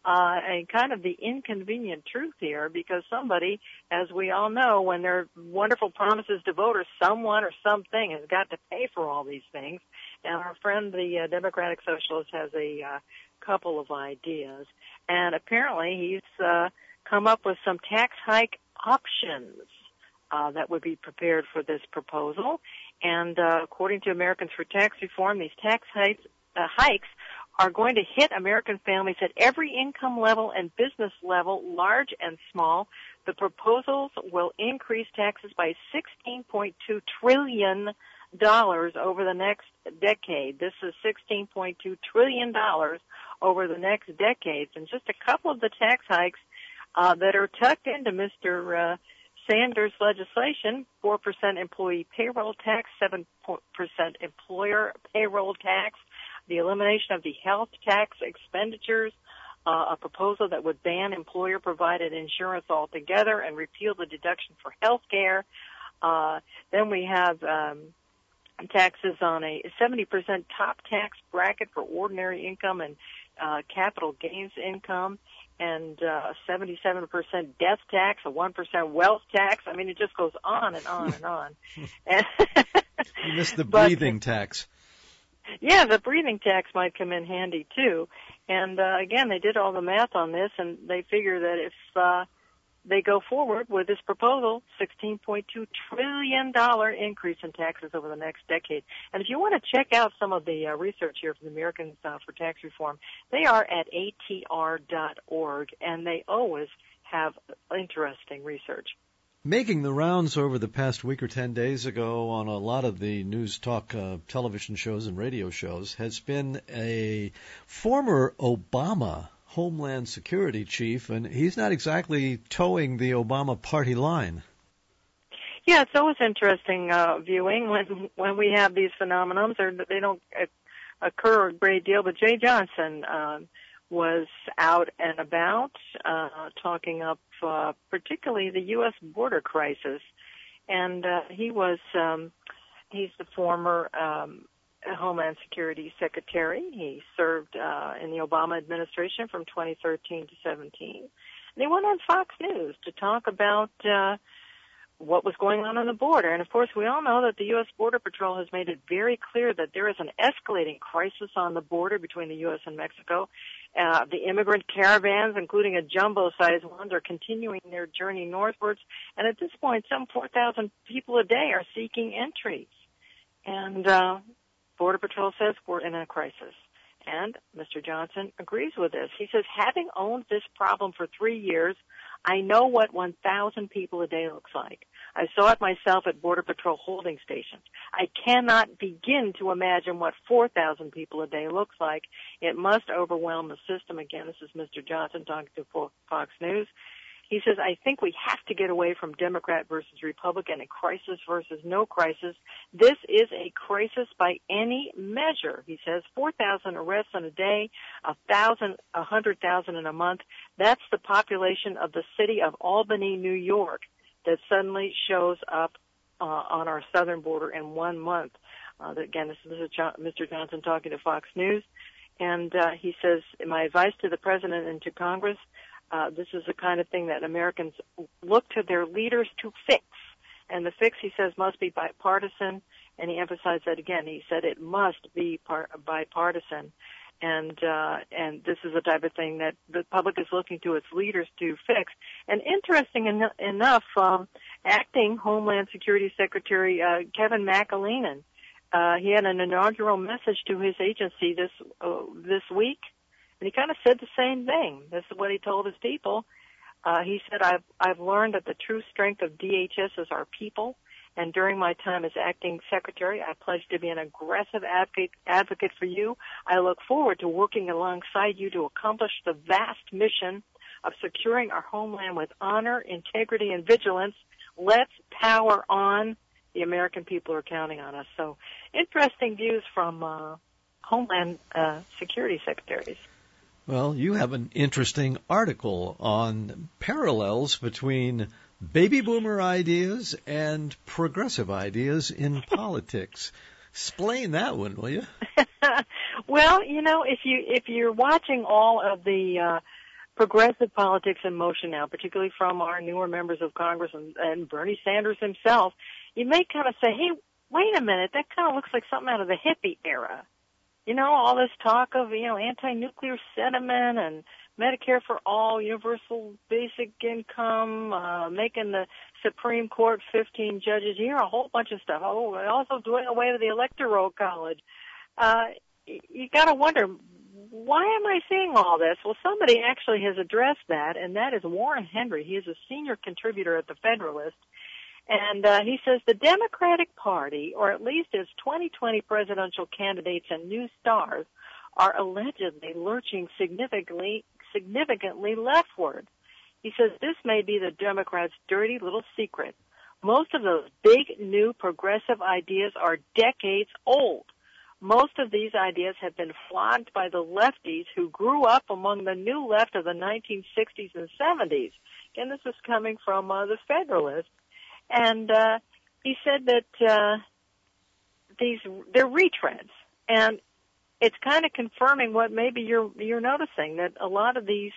and kind of the inconvenient truth here, because somebody, as we all know, when there are wonderful promises to voters, someone or something has got to pay for all these things. And our friend, the Democratic Socialist, has a couple of ideas. And apparently he's come up with some tax hike options that would be prepared for this proposal. And according to Americans for Tax Reform, these tax hikes are going to hit American families at every income level and business level, large and small. The proposals will increase taxes by $16.2 trillion over the next decade. This is $16.2 trillion over the next decade. And just a couple of the tax hikes that are tucked into Mr. Sanders' legislation: 4% employee payroll tax, 7% employer payroll tax, the elimination of the health tax expenditures, a proposal that would ban employer-provided insurance altogether and repeal the deduction for health care. Then we have taxes on a 70% top tax bracket for ordinary income and capital gains income, and 77% death tax, a 1% wealth tax. I mean, it just goes on and on and on. You missed the breathing tax. Yeah, the breathing tax might come in handy too. And again, they did all the math on this, and they figure that if they go forward with this proposal, $16.2 trillion increase in taxes over the next decade. And if you want to check out some of the research here from the Americans for Tax Reform, they are at atr.org, and they always have interesting research. Making the rounds over the past week or 10 days ago on a lot of the news talk television shows and radio shows has been a former Obama Homeland Security chief, and he's not exactly towing the Obama party line. Yeah, it's always interesting viewing when we have these phenomenons. They don't occur a great deal, but Jay Johnson was out and about talking up particularly the U.S. border crisis. And he's the former Homeland Security Secretary. He served in the Obama administration from 2013 to 17. And he went on Fox News to talk about what was going on the border. And, of course, we all know that the U.S. Border Patrol has made it very clear that there is an escalating crisis on the border between the U.S. and Mexico. The immigrant caravans, including a jumbo-sized ones, are continuing their journey northwards. And at this point, some 4,000 people a day are seeking entry. And Border Patrol says we're in a crisis. And Mr. Johnson agrees with this. He says, having owned this problem for 3 years, I know what 1,000 people a day looks like. I saw it myself at Border Patrol holding stations. I cannot begin to imagine what 4,000 people a day looks like. It must overwhelm the system. Again, this is Mr. Johnson talking to Fox News. He says, I think we have to get away from Democrat versus Republican and crisis versus no crisis. This is a crisis by any measure. He says 4,000 arrests in a day, 100,000 in a month. That's the population of the city of Albany, New York, that suddenly shows up on our southern border in 1 month. Again, this is Mr. Johnson talking to Fox News. And he says, my advice to the President and to Congress, this is the kind of thing that Americans look to their leaders to fix. And the fix, he says, must be bipartisan. And he emphasized that again. He said it must be bipartisan. And this is the type of thing that the public is looking to its leaders to fix. And interesting enough, acting Homeland Security Secretary Kevin McAleenan, he had an inaugural message to his agency this week. And he kind of said the same thing. This is what he told his people. He said, I've learned that the true strength of DHS is our people. And during my time as acting secretary, I pledge to be an aggressive advocate for you. I look forward to working alongside you to accomplish the vast mission of securing our homeland with honor, integrity, and vigilance. Let's power on. The American people are counting on us. So interesting views from Homeland Security secretaries. Well, you have an interesting article on parallels between baby boomer ideas and progressive ideas in politics. Explain that one, will you? Well, you know, if you're watching all of the progressive politics in motion now, particularly from our newer members of Congress and Bernie Sanders himself, you may kind of say, hey, wait a minute, that kind of looks like something out of the hippie era. You know, all this talk of, anti-nuclear sentiment and Medicare for all, universal basic income, making the Supreme Court 15 judges. You hear a whole bunch of stuff. Oh, also doing away with the Electoral College. You got to wonder, why am I seeing all this? Well, somebody actually has addressed that, and that is Warren Henry. He is a senior contributor at the Federalist. And he says the Democratic Party, or at least its 2020 presidential candidates and new stars, are allegedly lurching significantly leftward. He says this may be the Democrats' dirty little secret. Most of those big, new, progressive ideas are decades old. Most of these ideas have been flogged by the lefties who grew up among the new left of the 1960s and 70s. Again, this is coming from the Federalist. And he said that they're retreads. And it's kind of confirming what maybe you're noticing, that a lot of these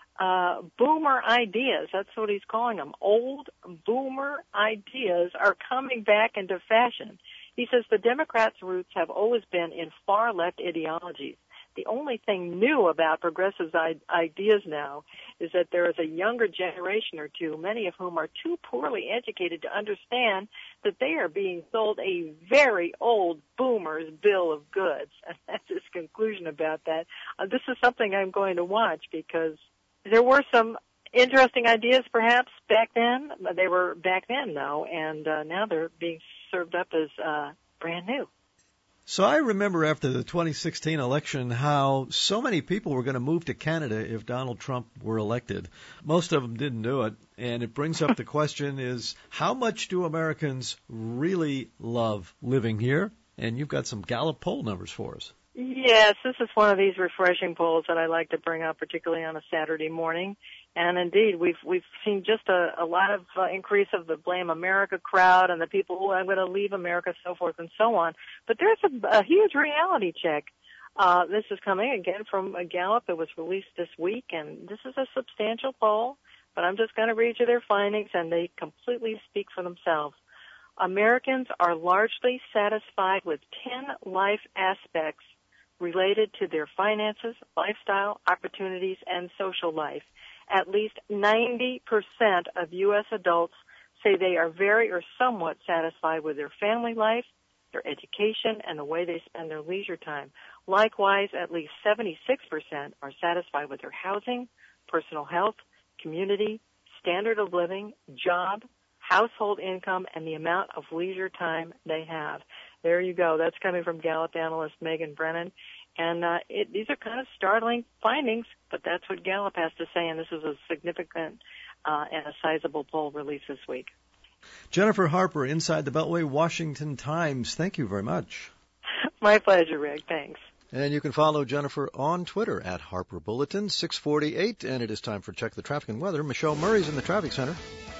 boomer ideas, that's what he's calling them, old boomer ideas, are coming back into fashion. He says the Democrats' roots have always been in far-left ideologies. The only thing new about progressive ideas now is that there is a younger generation or two, many of whom are too poorly educated to understand that they are being sold a very old boomer's bill of goods. And that's his conclusion about that. This is something I'm going to watch because there were some interesting ideas perhaps back then. They were back then, though, and now they're being served up as brand new. So I remember after the 2016 election how so many people were going to move to Canada if Donald Trump were elected. Most of them didn't do it, and it brings up the question is, how much do Americans really love living here? And you've got some Gallup poll numbers for us. Yes, this is one of these refreshing polls that I like to bring up, particularly on a Saturday morning. And indeed, we've seen just a lot of increase of the Blame America crowd and the people who are going to leave America, so forth and so on. But there's a huge reality check. This is coming again from Gallup. It was released this week, and this is a substantial poll. But I'm just going to read you their findings, and they completely speak for themselves. Americans are largely satisfied with 10 life aspects related to their finances, lifestyle, opportunities, and social life. At least 90% of U.S. adults say they are very or somewhat satisfied with their family life, their education, and the way they spend their leisure time. Likewise, at least 76% are satisfied with their housing, personal health, community, standard of living, job, household income, and the amount of leisure time they have. There you go. That's coming from Gallup analyst Megan Brennan. And these are kind of startling findings, but that's what Gallup has to say, and this is a significant and a sizable poll released this week. Jennifer Harper, Inside the Beltway, Washington Times. Thank you very much. My pleasure, Rick. Thanks. And you can follow Jennifer on Twitter at Harper Bulletin 648, and it is time for Check the Traffic and Weather. Michelle Murray's in the Traffic Center.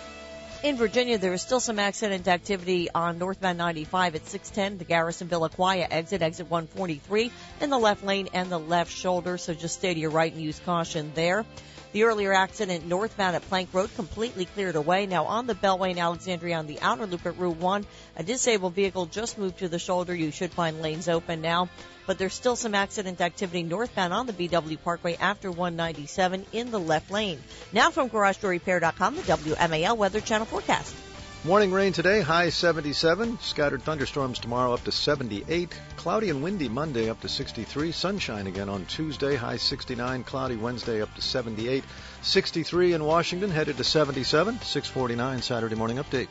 In Virginia, there is still some accident activity on northbound 95 at 610, the Garrisonville-Aquia exit 143, in the left lane and the left shoulder, so just stay to your right and use caution there. The earlier accident northbound at Plank Road completely cleared away. Now on the Beltway in Alexandria on the outer loop at Route 1, a disabled vehicle just moved to the shoulder. You should find lanes open now. But there's still some accident activity northbound on the BW Parkway after 197 in the left lane. Now from GarageDoorRepair.com, the WMAL Weather Channel forecast. Morning rain today, high 77. Scattered thunderstorms tomorrow up to 78. Cloudy and windy Monday up to 63. Sunshine again on Tuesday, high 69. Cloudy Wednesday up to 78. 63 in Washington, headed to 77. 6:49 Saturday morning update.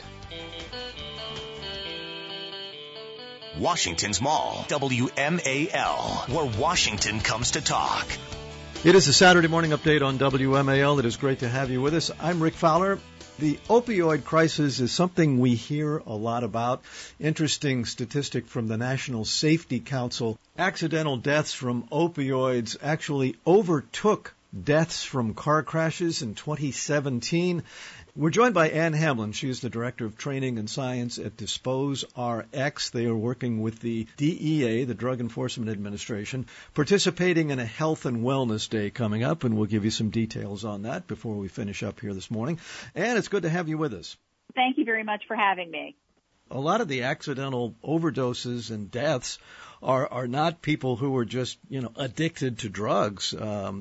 Washington's Mall, WMAL, where Washington comes to talk. It is a Saturday morning update on WMAL. It is great to have you with us. I'm Rick Fowler. The opioid crisis is something we hear a lot about. Interesting statistic from the National Safety Council. Accidental deaths from opioids actually overtook deaths from car crashes in 2017. We're joined by Ann Hamlin. She is the Director of Training and Science at Dispose RX. They are working with the DEA, the Drug Enforcement Administration, participating in a Health and Wellness Day coming up, and we'll give you some details on that before we finish up here this morning. Ann, it's good to have you with us. Thank you very much for having me. A lot of the accidental overdoses and deaths are not people who are just, addicted to drugs.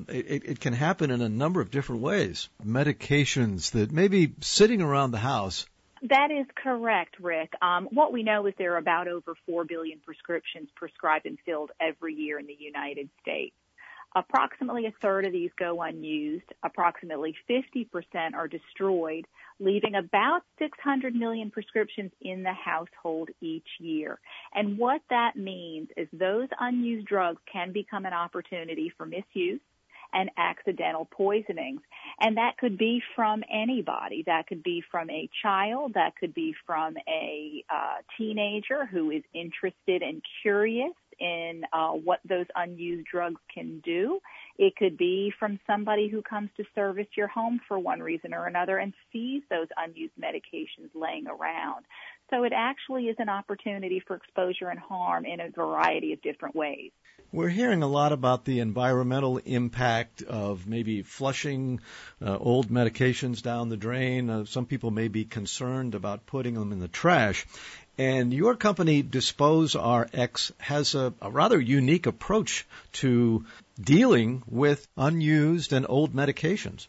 It can happen in a number of different ways. Medications that may be sitting around the house. That is correct, Rick. What we know is there are about over 4 billion prescriptions prescribed and filled every year in the United States. Approximately a third of these go unused. Approximately 50% are destroyed, leaving about 600 million prescriptions in the household each year. And what that means is those unused drugs can become an opportunity for misuse and accidental poisonings. And that could be from anybody. That could be from a child. That could be from a teenager who is interested and curious in what those unused drugs can do. It could be from somebody who comes to service your home for one reason or another and sees those unused medications laying around. So it actually is an opportunity for exposure and harm in a variety of different ways. We're hearing a lot about the environmental impact of maybe flushing old medications down the drain. Some people may be concerned about putting them in the trash. And your company, Dispose RX, has a rather unique approach to dealing with unused and old medications.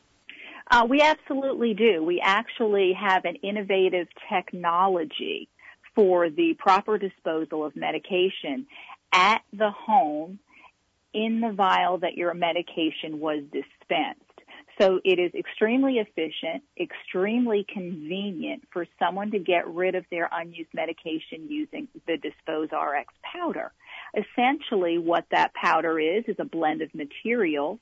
We absolutely do. We actually have an innovative technology for the proper disposal of medication at the home in the vial that your medication was dispensed. So it is extremely efficient, extremely convenient for someone to get rid of their unused medication using the Dispose RX powder. Essentially, what that powder is a blend of materials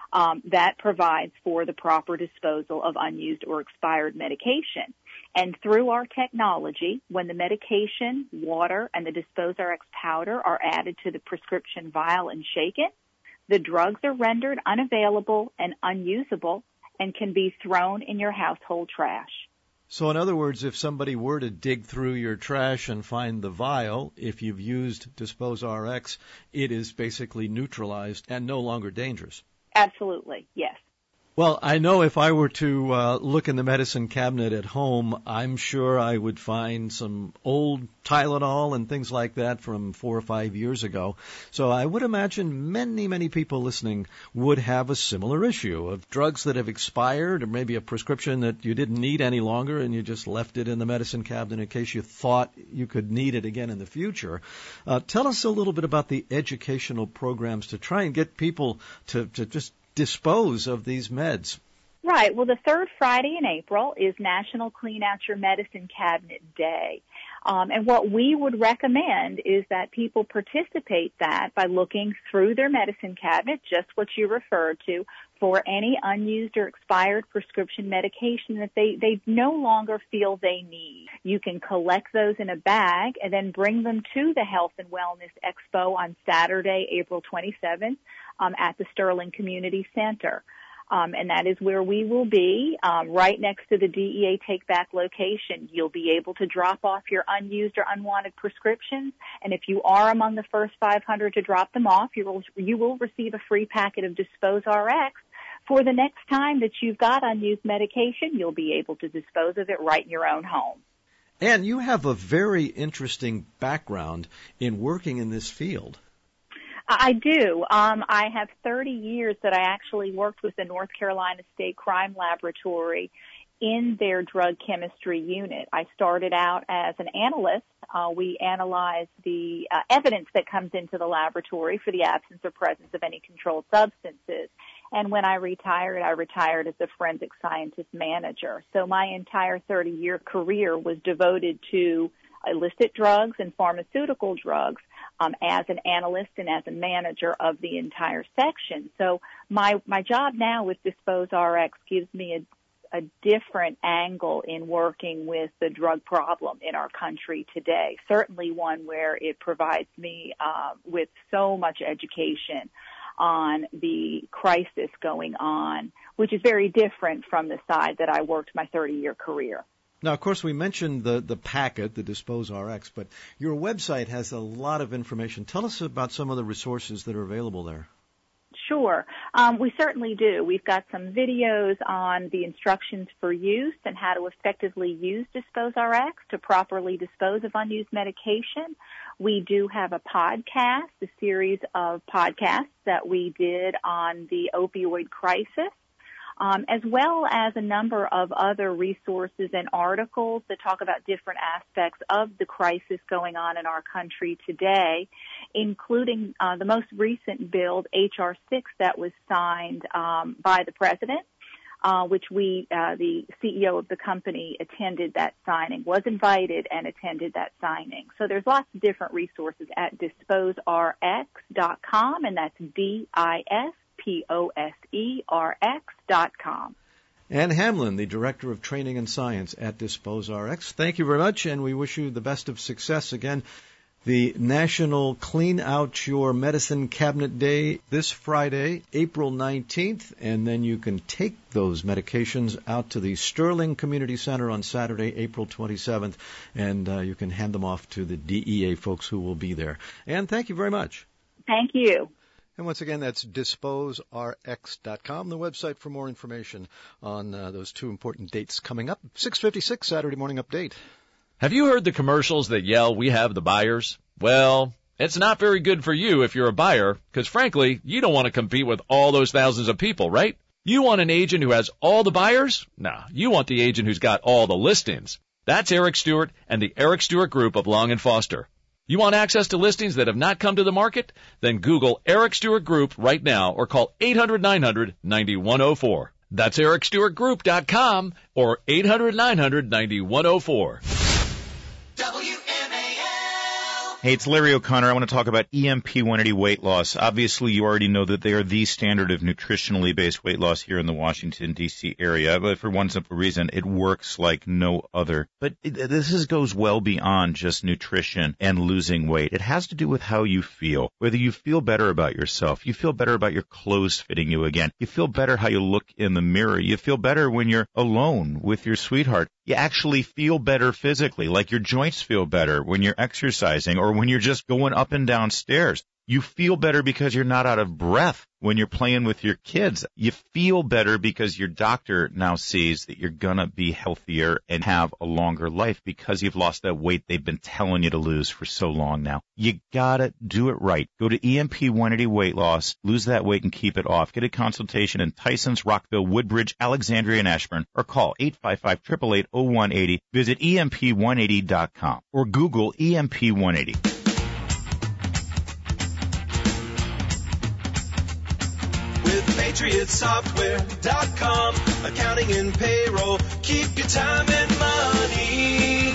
that provides for the proper disposal of unused or expired medication. And through our technology, when the medication, water, and the Dispose RX powder are added to the prescription vial and shaken, the drugs are rendered unavailable and unusable and can be thrown in your household trash. So in other words, if somebody were to dig through your trash and find the vial, if you've used Dispose RX, it is basically neutralized and no longer dangerous. Absolutely, yes. Well, I know if I were to look in the medicine cabinet at home, I'm sure I would find some old Tylenol and things like that from 4 or 5 years ago. So I would imagine many people listening would have a similar issue of drugs that have expired or maybe a prescription that you didn't need any longer and you just left it in the medicine cabinet in case you thought you could need it again in the future. Tell us a little bit about the educational programs to try and get people to just dispose of these meds. Right. Well, the third Friday in April is National Clean Out Your Medicine Cabinet Day. And what we would recommend is that people participate that by looking through their medicine cabinet, just what you referred to, for any unused or expired prescription medication that they no longer feel they need. You can collect those in a bag and then bring them to the Health and Wellness Expo on Saturday, April 27th, at the Sterling Community Center. And that is where we will be, right next to the DEA Take Back location. You'll be able to drop off your unused or unwanted prescriptions, and if you are among the first 500 to drop them off, you will receive a free packet of Dispose RX. For the next time that you've got unused medication, you'll be able to dispose of it right in your own home. And you have a very interesting background in working in this field. I do. I have 30 years that I actually worked with the North Carolina State Crime Laboratory in their drug chemistry unit. I started out as an analyst. We analyze the evidence that comes into the laboratory for the absence or presence of any controlled substances. And when I retired as a forensic scientist manager. So my entire 30-year career was devoted to illicit drugs and pharmaceutical drugs as an analyst and as a manager of the entire section. So my job now with Dispose RX gives me a different angle in working with the drug problem in our country today. Certainly one where it provides me with so much education on the crisis going on which is very different from the side that I worked my 30-year career. Now, of course, we mentioned the packet, the Dispose RX, but your website has a lot of information. Tell us about some of the resources that are available there. Sure. We certainly do. We've got some videos on the instructions for use and how to effectively use Dispose RX to properly dispose of unused medication. We do have a podcast, a series of podcasts that we did on the opioid crisis, as well as a number of other resources and articles that talk about different aspects of the crisis going on in our country today, including the most recent bill, H.R. 6, that was signed by the President, which the CEO of the company attended that signing, was invited and attended that signing. So there's lots of different resources at disposerx.com, and that's DISPOSERX.com. Ann Hamlin, the Director of Training and Science at Dispose RX. Thank you very much, and we wish you the best of success. Again, the National Clean Out Your Medicine Cabinet Day this Friday, April 19th, and then you can take those medications out to the Sterling Community Center on Saturday, April 27th, and you can hand them off to the DEA folks who will be there. Ann, thank you very much. Thank you. And once again, that's disposerx.com, the website for more information on those two important dates coming up. 6:56 Saturday Morning Update. Have you heard the commercials that yell, "We have the buyers"? Well, it's not very good for you if you're a buyer, because frankly, you don't want to compete with all those thousands of people, right? You want an agent who has all the buyers? No, you want the agent who's got all the listings. That's Eric Stewart and the Eric Stewart Group of Long and Foster. You want access to listings that have not come to the market? Then Google Eric Stewart Group right now or call 800-900-9104. That's ericstewartgroup.com or 800-900-9104. Hey, it's Larry O'Connor. I want to talk about EMP 180 weight loss. Obviously, you already know that they are the standard of nutritionally based weight loss here in the Washington, D.C. area. But for one simple reason, it works like no other. But this goes well beyond just nutrition and losing weight. It has to do with how you feel, whether you feel better about yourself, you feel better about your clothes fitting you again, you feel better how you look in the mirror, you feel better when you're alone with your sweetheart. You actually feel better physically, like your joints feel better when you're exercising or when you're just going up and down stairs. You feel better because you're not out of breath when you're playing with your kids. You feel better because your doctor now sees that you're going to be healthier and have a longer life because you've lost that weight they've been telling you to lose for so long now. You got to do it right. Go to EMP 180 Weight Loss, lose that weight and keep it off. Get a consultation in Tysons, Rockville, Woodbridge, Alexandria, and Ashburn, or call 855-888-0180. Visit EMP180.com or Google EMP 180. PatriotSoftware.com, accounting and payroll, keep your time and money.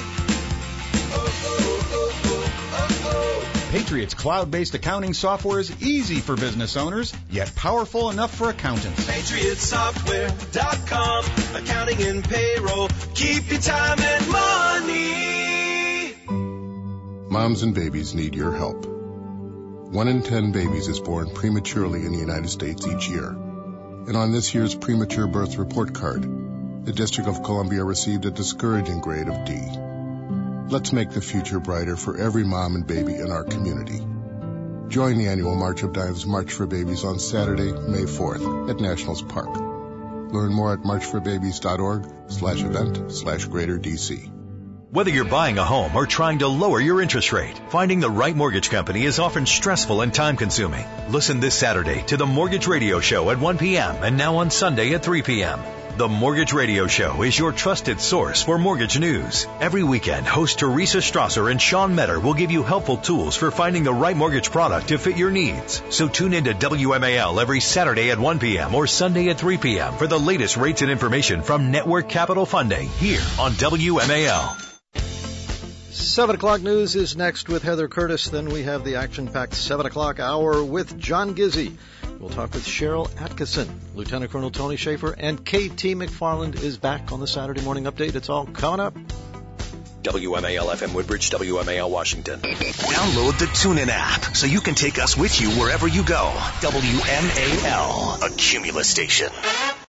Patriot's cloud-based accounting software is easy for business owners, yet powerful enough for accountants. PatriotSoftware.com, accounting and payroll, keep your time and money. Moms and babies need your help. 1 in 10 babies is born prematurely in the United States each year. And on this year's premature birth report card, the District of Columbia received a discouraging grade of D. Let's make the future brighter for every mom and baby in our community. Join the annual March of Dimes March for Babies on Saturday, May 4th at Nationals Park. Learn more at marchforbabies.org/event/GreaterDC. Whether you're buying a home or trying to lower your interest rate, finding the right mortgage company is often stressful and time-consuming. Listen this Saturday to the Mortgage Radio Show at 1 p.m. and now on Sunday at 3 p.m. The Mortgage Radio Show is your trusted source for mortgage news. Every weekend, host Teresa Strasser and Sean Metter will give you helpful tools for finding the right mortgage product to fit your needs. So tune in to WMAL every Saturday at 1 p.m. or Sunday at 3 p.m. for the latest rates and information from Network Capital Funding here on WMAL. 7 o'clock news is next with Heather Curtis. Then we have the action-packed 7 o'clock hour with John Gizzi. We'll talk with Cheryl Atkinson. Lieutenant Colonel Tony Schaefer and KT McFarland is back on the Saturday Morning Update. It's all coming up. WMAL FM Woodbridge, WMAL Washington. Download the TuneIn app so you can take us with you wherever you go. WMAL, a Cumulus station.